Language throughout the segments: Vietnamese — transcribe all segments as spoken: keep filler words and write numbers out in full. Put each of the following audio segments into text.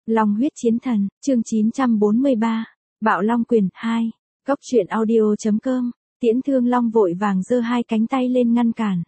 Long huyết chiến thần, chương chín trăm bốn mươi ba, Bạo Long quyền hai, Cốc truyện audio.com, Tiễn Thương Long vội vàng giơ hai cánh tay lên ngăn cản.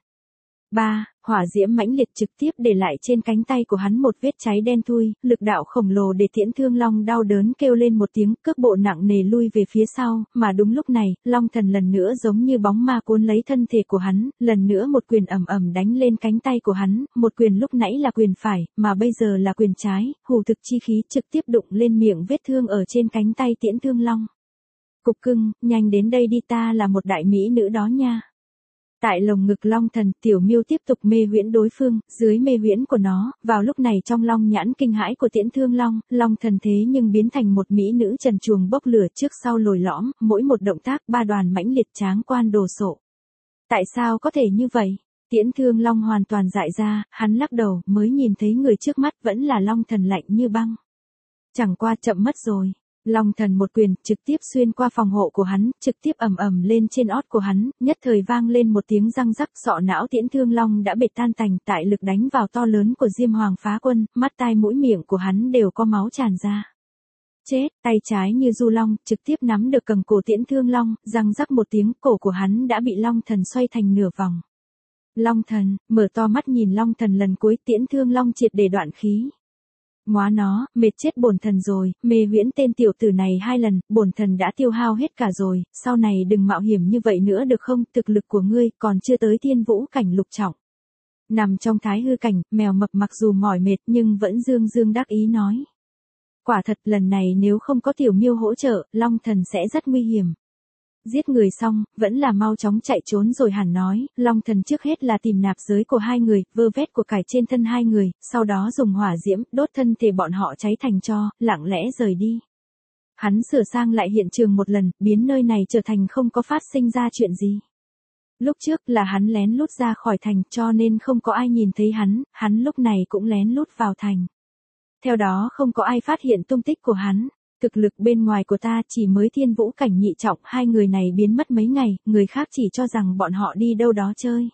ba. Hỏa diễm mãnh liệt trực tiếp để lại trên cánh tay của hắn một vết cháy đen thui, lực đạo khổng lồ để Tiễn Thương Long đau đớn kêu lên một tiếng, cước bộ nặng nề lui về phía sau, mà đúng lúc này, Long Thần lần nữa giống như bóng ma cuốn lấy thân thể của hắn, lần nữa một quyền ầm ầm đánh lên cánh tay của hắn, một quyền lúc nãy là quyền phải, mà bây giờ là quyền trái, hù thực chi khí trực tiếp đụng lên miệng vết thương ở trên cánh tay Tiễn Thương Long. Cục cưng, nhanh đến đây đi, ta là một đại mỹ nữ đó nha. Tại lồng ngực Long Thần, Tiểu Miêu tiếp tục mê huyễn đối phương, dưới mê huyễn của nó, vào lúc này trong Long nhãn kinh hãi của Tiễn Thương Long, Long Thần thế nhưng biến thành một mỹ nữ trần truồng bốc lửa trước sau lồi lõm, mỗi một động tác ba đoàn mãnh liệt tráng quan đồ sộ. Tại sao có thể như vậy? Tiễn Thương Long hoàn toàn dại ra, hắn lắc đầu, mới nhìn thấy người trước mắt vẫn là Long Thần lạnh như băng. Chẳng qua chậm mất rồi. Long Thần một quyền trực tiếp xuyên qua phòng hộ của hắn, trực tiếp ầm ầm lên trên ót của hắn, nhất thời vang lên một tiếng răng rắc, sọ não Tiễn Thương Long đã bệt tan tành, tại lực đánh vào to lớn của Diêm Hoàng Phá Quân, mắt tai mũi miệng của hắn đều có máu tràn ra. Chết, tay trái như du long, trực tiếp nắm được cầm cổ Tiễn Thương Long, răng rắc một tiếng, cổ của hắn đã bị Long Thần xoay thành nửa vòng. Long Thần, mở to mắt nhìn Long Thần lần cuối, Tiễn Thương Long triệt để đoạn khí. Móa nó, mệt chết bổn thần rồi, mê huyễn tên tiểu tử này hai lần, bổn thần đã tiêu hao hết cả rồi, sau này đừng mạo hiểm như vậy nữa được không, thực lực của ngươi còn chưa tới thiên vũ cảnh lục trọng. Nằm trong thái hư cảnh, mèo mập mặc dù mỏi mệt nhưng vẫn dương dương đắc ý nói. Quả thật lần này nếu không có Tiểu Miêu hỗ trợ, Long Thần sẽ rất nguy hiểm. Giết người xong, vẫn là mau chóng chạy trốn rồi hẳn nói, Long Thần trước hết là tìm nạp giới của hai người, vơ vét của cải trên thân hai người, sau đó dùng hỏa diễm, đốt thân thể bọn họ cháy thành tro, lặng lẽ rời đi. Hắn sửa sang lại hiện trường một lần, biến nơi này trở thành không có phát sinh ra chuyện gì. Lúc trước là hắn lén lút ra khỏi thành cho nên không có ai nhìn thấy hắn, hắn lúc này cũng lén lút vào thành. Theo đó không có ai phát hiện tung tích của hắn. Thực lực bên ngoài của ta chỉ mới thiên vũ cảnh nhị trọng, hai người này biến mất mấy ngày, người khác chỉ cho rằng bọn họ đi đâu đó chơi.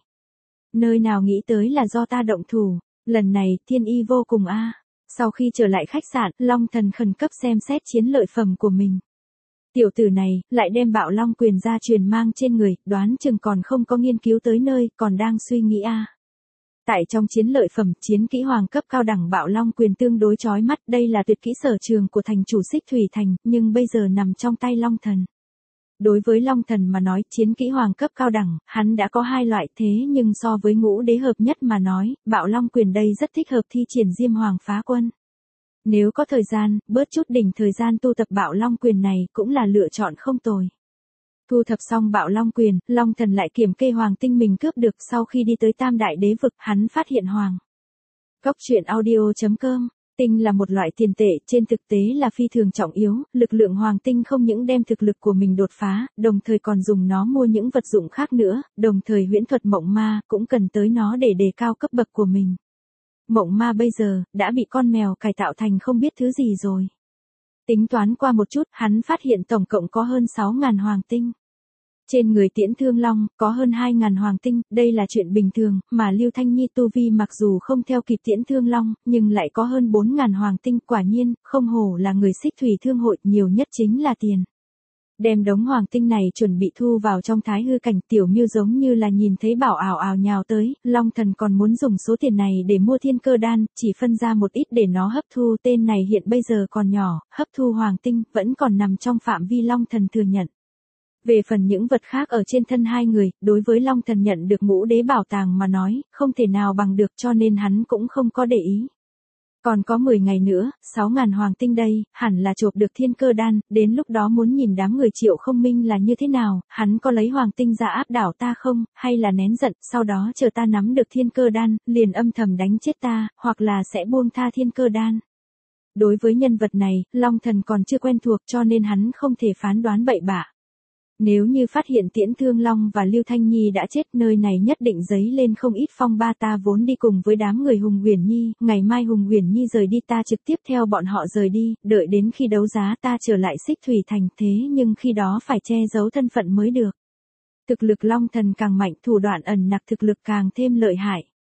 Nơi nào nghĩ tới là do ta động thủ, lần này thiên y vô cùng a. À. Sau khi trở lại khách sạn, Long Thần khẩn cấp xem xét chiến lợi phẩm của mình. Tiểu tử này, lại đem Bạo Long quyền ra truyền mang trên người, đoán chừng còn không có nghiên cứu tới nơi, còn đang suy nghĩ a. À. Tại trong chiến lợi phẩm, chiến kỹ hoàng cấp cao đẳng Bạo Long quyền tương đối chói mắt, đây là tuyệt kỹ sở trường của thành chủ Xích Thủy Thành, nhưng bây giờ nằm trong tay Long Thần. Đối với Long Thần mà nói, chiến kỹ hoàng cấp cao đẳng, hắn đã có hai loại, thế nhưng so với ngũ đế hợp nhất mà nói, Bạo Long quyền đây rất thích hợp thi triển Diêm Hoàng Phá Quân. Nếu có thời gian, bớt chút đỉnh thời gian tu tập Bạo Long quyền này cũng là lựa chọn không tồi. Thu thập xong Bạo Long quyền, Long Thần lại kiểm kê hoàng tinh mình cướp được, sau khi đi tới Tam Đại Đế vực, hắn phát hiện hoàng. Cốc truyện audio.com, tinh là một loại tiền tệ, trên thực tế là phi thường trọng yếu, lực lượng hoàng tinh không những đem thực lực của mình đột phá, đồng thời còn dùng nó mua những vật dụng khác nữa, đồng thời huyễn thuật mộng ma cũng cần tới nó để đề cao cấp bậc của mình. Mộng ma bây giờ, đã bị con mèo cải tạo thành không biết thứ gì rồi. Tính toán qua một chút, hắn phát hiện tổng cộng có hơn sáu nghìn hoàng tinh. Trên người Tiễn Thương Long, có hơn hai nghìn hoàng tinh, đây là chuyện bình thường, mà Lưu Thanh Nhi tu vi mặc dù không theo kịp Tiễn Thương Long, nhưng lại có hơn bốn nghìn hoàng tinh, quả nhiên, không hổ là người Xích Thủy Thương hội, nhiều nhất chính là tiền. Đem đống hoàng tinh này chuẩn bị thu vào trong thái hư cảnh, Tiểu Miêu giống như là nhìn thấy bảo ảo ảo nhào tới, Long Thần còn muốn dùng số tiền này để mua thiên cơ đan, chỉ phân ra một ít để nó hấp thu, tên này hiện bây giờ còn nhỏ, hấp thu hoàng tinh, vẫn còn nằm trong phạm vi Long Thần thừa nhận. Về phần những vật khác ở trên thân hai người, đối với Long Thần nhận được ngũ đế bảo tàng mà nói, không thể nào bằng được cho nên hắn cũng không có để ý. Còn có mười ngày nữa, sáu nghìn hoàng tinh đây, hẳn là chộp được thiên cơ đan, đến lúc đó muốn nhìn đám người Triệu Không Minh là như thế nào, hắn có lấy hoàng tinh ra áp đảo ta không, hay là nén giận, sau đó chờ ta nắm được thiên cơ đan, liền âm thầm đánh chết ta, hoặc là sẽ buông tha thiên cơ đan. Đối với nhân vật này, Long Thần còn chưa quen thuộc cho nên hắn không thể phán đoán bậy bạ. Nếu như phát hiện Tiễn Thương Long và Lưu Thanh Nhi đã chết, nơi này nhất định dấy lên không ít phong ba, ta vốn đi cùng với đám người Hùng Uyển Nhi, ngày mai Hùng Uyển Nhi rời đi ta trực tiếp theo bọn họ rời đi, đợi đến khi đấu giá ta trở lại Xích Thủy Thành, thế nhưng khi đó phải che giấu thân phận mới được. Thực lực Long Thần càng mạnh, thủ đoạn ẩn nặc thực lực càng thêm lợi hại.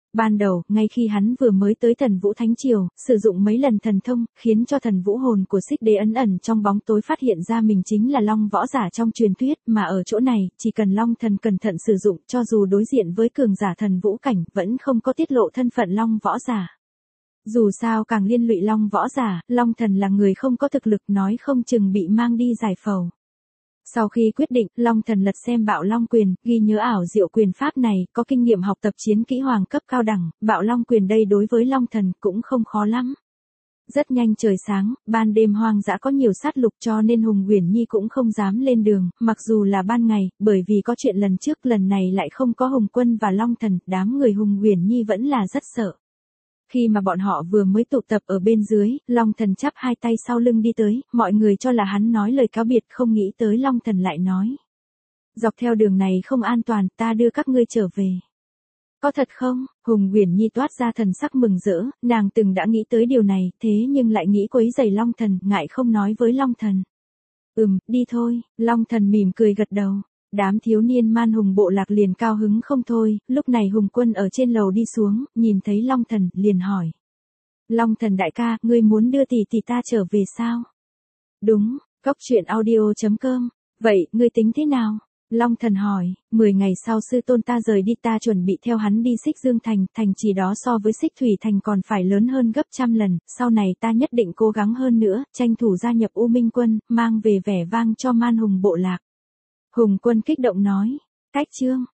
Ban đầu, ngay khi hắn vừa mới tới Thần Vũ Thánh Triều, sử dụng mấy lần thần thông, khiến cho thần vũ hồn của Xích Đế ẩn ẩn trong bóng tối phát hiện ra mình chính là Long võ giả trong truyền thuyết, mà ở chỗ này, chỉ cần Long thần cẩn thận sử dụng, cho dù đối diện với cường giả thần vũ cảnh, vẫn không có tiết lộ thân phận Long võ giả. Dù sao càng liên lụy Long võ giả, Long thần là người không có thực lực, nói không chừng bị mang đi giải phẫu. Sau khi quyết định, Long thần lật xem Bạo Long quyền, ghi nhớ ảo diệu quyền pháp này, có kinh nghiệm học tập chiến kỹ hoàng cấp cao đẳng, Bạo Long quyền đây đối với Long thần cũng không khó lắm. Rất nhanh trời sáng, ban đêm hoang dã có nhiều sát lục cho nên Hùng Uyển Nhi cũng không dám lên đường, mặc dù là ban ngày, bởi vì có chuyện lần trước lần này lại không có Hùng Quân và Long thần, đám người Hùng Uyển Nhi vẫn là rất sợ. Khi mà bọn họ vừa mới tụ tập ở bên dưới, Long thần chắp hai tay sau lưng đi tới, mọi người cho là hắn nói lời cáo biệt, không nghĩ tới Long thần lại nói. Dọc theo đường này không an toàn, ta đưa các ngươi trở về. Có thật không? Hùng Uyển Nhi toát ra thần sắc mừng rỡ, nàng từng đã nghĩ tới điều này, thế nhưng lại nghĩ quấy rầy Long thần, ngại không nói với Long thần. Ừm, đi thôi, Long thần mỉm cười gật đầu. Đám thiếu niên Man Hùng bộ lạc liền cao hứng không thôi, lúc này Hùng Quân ở trên lầu đi xuống, nhìn thấy Long thần, liền hỏi. Long thần đại ca, ngươi muốn đưa tỷ tỷ ta trở về sao? Đúng, cốc truyện audio chấm com. Vậy, ngươi tính thế nào? Long thần hỏi, mười ngày sau sư tôn ta rời đi, ta chuẩn bị theo hắn đi Xích Dương Thành, thành trì đó so với Xích Thủy Thành còn phải lớn hơn gấp trăm lần, sau này ta nhất định cố gắng hơn nữa, tranh thủ gia nhập U Minh Quân, mang về vẻ vang cho Man Hùng bộ lạc. Hùng Quân kích động nói, cách chương.